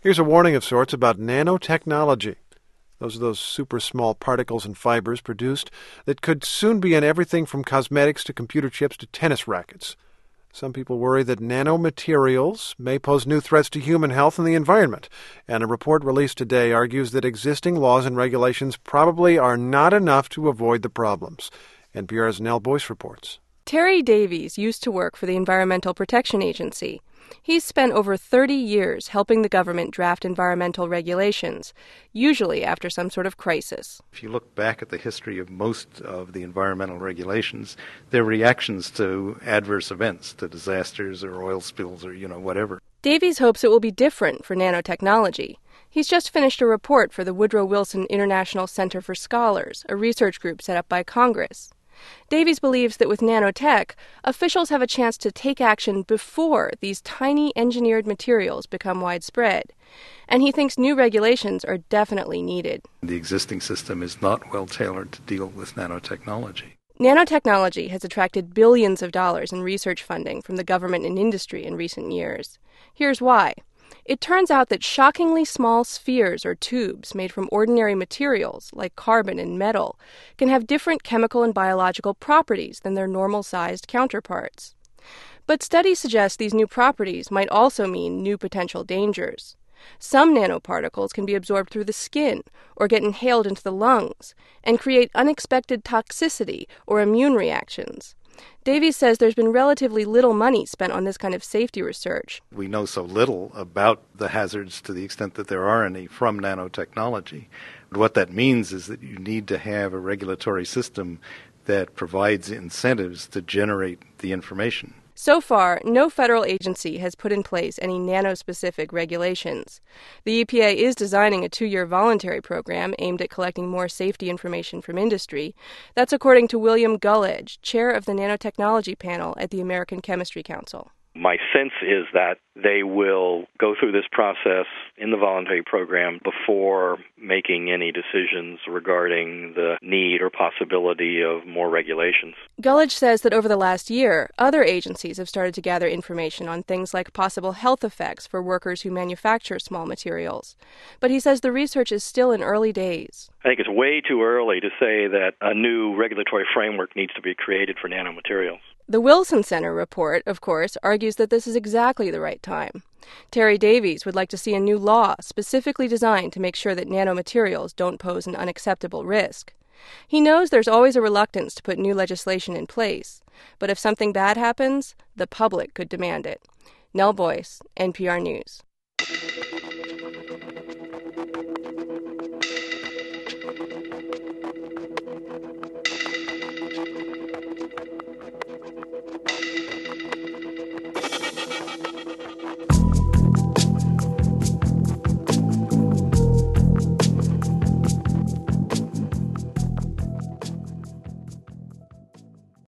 Here's a warning of sorts about nanotechnology. Those are those super small particles and fibers produced that could soon be in everything from cosmetics to computer chips to tennis rackets. Some people worry that nanomaterials may pose new threats to human health and the environment, and a report released today argues that existing laws and regulations probably are not enough to avoid the problems. NPR's Nell Boyce reports. Terry Davies used to work for the Environmental Protection Agency. He's spent over 30 years helping the government draft environmental regulations, usually after some sort of crisis. If you look back at the history of most of the environmental regulations, they're reactions to adverse events, to disasters or oil spills or, whatever. Davies hopes it will be different for nanotechnology. He's just finished a report for the Woodrow Wilson International Center for Scholars, a research group set up by Congress. Davies believes that with nanotech, officials have a chance to take action before these tiny engineered materials become widespread. And he thinks new regulations are definitely needed. The existing system is not well tailored to deal with nanotechnology. Nanotechnology has attracted billions of dollars in research funding from the government and industry in recent years. Here's why. It turns out that shockingly small spheres or tubes made from ordinary materials, like carbon and metal, can have different chemical and biological properties than their normal-sized counterparts. But studies suggest these new properties might also mean new potential dangers. Some nanoparticles can be absorbed through the skin or get inhaled into the lungs and create unexpected toxicity or immune reactions. Davies says there's been relatively little money spent on this kind of safety research. We know so little about the hazards, to the extent that there are any, from nanotechnology. What that means is that you need to have a regulatory system that provides incentives to generate the information. So far, no federal agency has put in place any nano-specific regulations. The EPA is designing a 2-year voluntary program aimed at collecting more safety information from industry. That's according to William Gulledge, chair of the nanotechnology panel at the American Chemistry Council. My sense is that they will go through this process in the voluntary program before making any decisions regarding the need or possibility of more regulations. Gulledge says that over the last year, other agencies have started to gather information on things like possible health effects for workers who manufacture small materials. But he says the research is still in early days. I think it's way too early to say that a new regulatory framework needs to be created for nanomaterials. The Wilson Center report, of course, argues that this is exactly the right time. Terry Davies would like to see a new law specifically designed to make sure that nanomaterials don't pose an unacceptable risk. He knows there's always a reluctance to put new legislation in place, but if something bad happens, the public could demand it. Nell Boyce, NPR News.